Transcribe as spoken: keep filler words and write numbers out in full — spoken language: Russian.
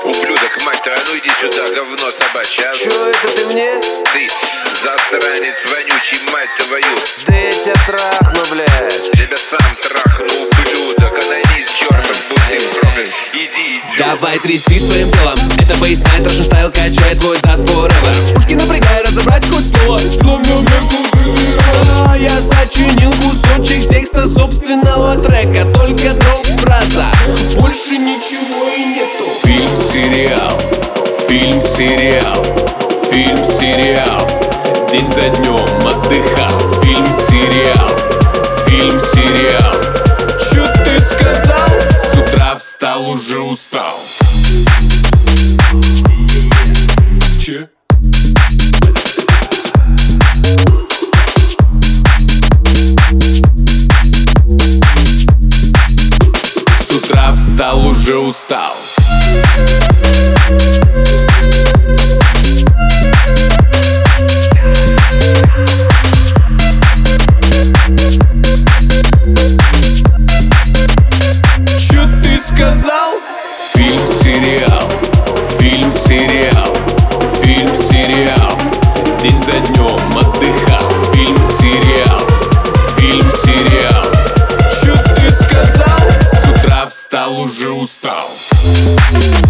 Ублюдок, мать твою, ну иди сюда, говно собачье. А? Чё это ты мне? Ты засранец вонючий, мать твою. Да я тебя трахну, блядь. Тебя сам трахну, ублюдок. Анонис, чёртов, будь ты проклят. Иди, иди. Давай тряси своим телом. Это бейсмен, трэш стайл, качает твой зад forever. Ушки напрягай, разобрать хоть слово. А я сочинил кусочек текста собственного трека. Только дроп фраза, больше ничего и нету. Фильм-сериал, фильм-сериал, фильм-сериал. День за днем отдыхал. Фильм-сериал, фильм-сериал. Чё ты сказал? С утра встал, уже устал. Че? С утра встал, уже устал. Чё ты сказал? Фильм-сериал, фильм-сериал, фильм-сериал. День за днем отдыхал. Фильм-сериал, фильм-сериал. Чё ты сказал? С утра встал, уже устал.